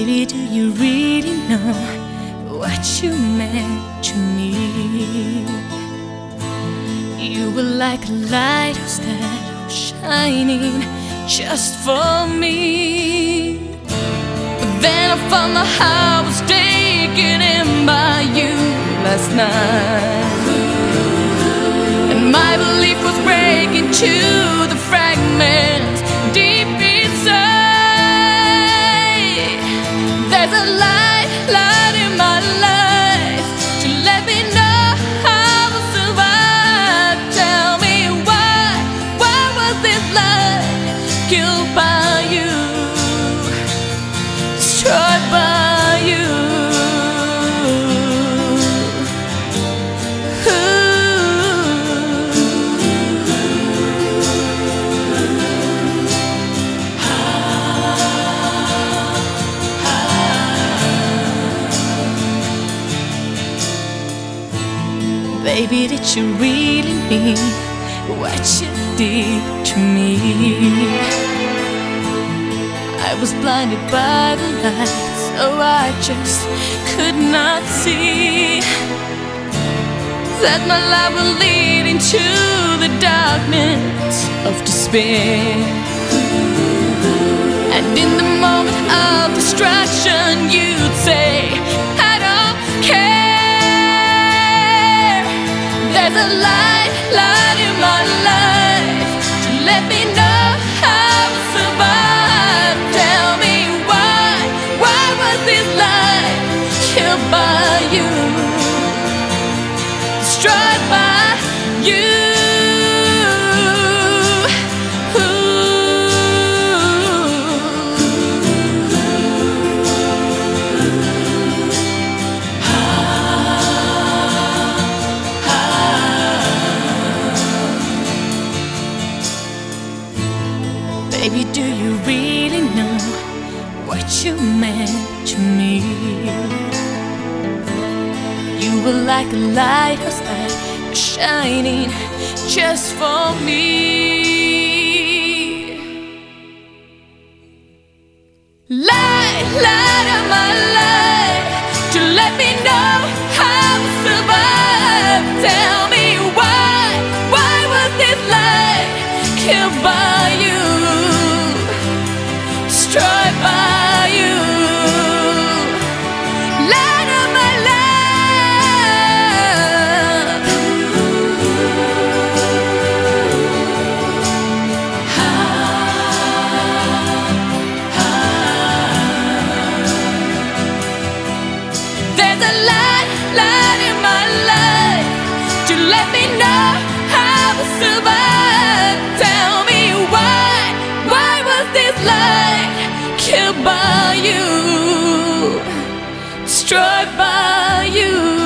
Baby, do you really know what you meant to me? You were like a lighthouse that was shining just for me. But then I found my heart was taken in by you last night, and my belief was breaking to the fragments deep inside. There's a light in my life to let me know how to survive. Tell me why was this life killed by you, destroyed by you? Baby, did you really mean what you did to me? I was blinded by the light, so I just could not see that my life will lead into the darkness of despair. And in the moment of destruction, you'd say, I don't care. There's a light in my life to let me know how to survive. Tell me why was this life killed by you, destroyed by you? Baby, do you really know what you meant to me? You were like a lighthouse that was shining just for me. Light of my life to let me know how to survive. Tell me why was this life killed by you, destroyed by you? Light of my love. There's a light in my life to let me know how to survive. Tell me why was this life killed by you, destroyed by you?